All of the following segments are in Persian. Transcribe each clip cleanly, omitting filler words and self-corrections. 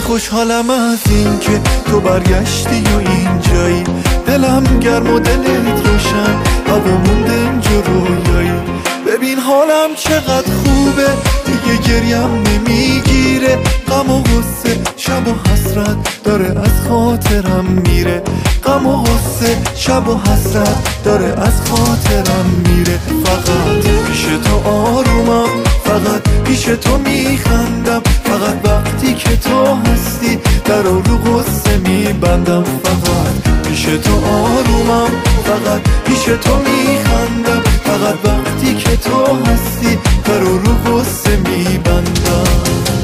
خوشحالم از این که تو برگشتی و اینجایی، دلم گرم و دلت روشن، هوا مونده اینجا رویایی. ببین حالم چقدر خوبه، دیگه گریم نمیگیره، غم و غصه شب و حسرت داره از خاطرم میره، غم و غصه شب و حسرت داره از خاطرم میره. فقط پیش تو آرومم، فقط پیش تو میخندم، فقط وقتی که تو هستی در رو غصه میبندم. فقط پیش تو آرومم، فقط پیش تو میخندم، فقط وقتی که تو هستی در رو غصه میبندم.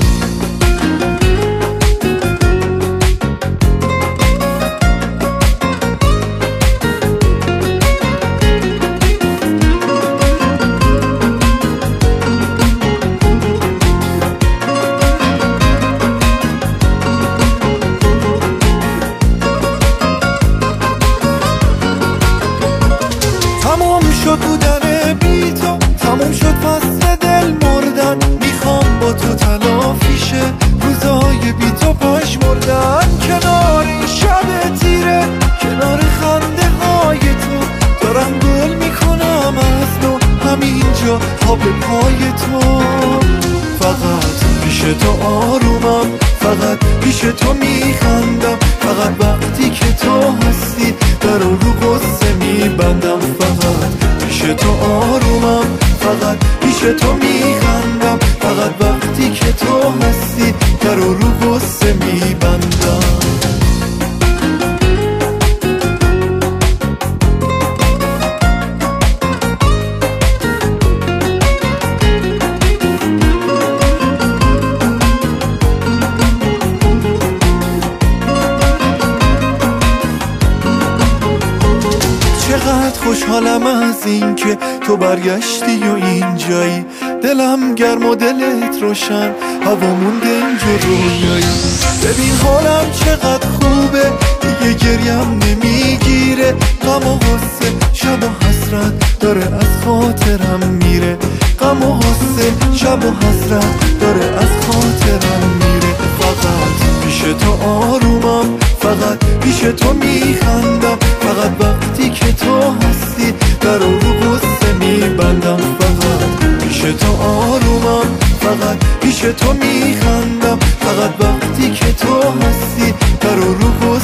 تموم شد بودن بی تو، تموم شد فصل دل مردن، میخوام با تو تلافیشه روزای بی تو پاش مردن. کنار این شب تیره، کنار خنده های تو، دارم گل میکنم از نو همینجا پا به پای تو. فقط پیش تو آرومم، فقط پیش تو میخندم، فقط وقتی که تو هستی در رو غصه میبندم. فقط پیش تو آرومم، فقط پیش تو میخندم، فقط وقتی که تو هستی در رو غصه میبندم. چقدر خوشحالم از این که تو برگشتی و اینجایی، دلم گرم و دلت روشن، هوا مونده اینجا رویایی. ببین حالم چقدر خوبه، دیگه گریم نمیگیره، غم و غصه شب و حسرت داره از خاطرم میره، غم و غصه شب و حسرت داره از خاطرم میره. فقط پیش تو آرومم، فقط پیش تو میخندم، فقط وقتی که تو هستی در رو غصه میبندم. فقط پیش تو آرومم، فقط پیش تو میخندم، فقط وقتی که تو هستی در رو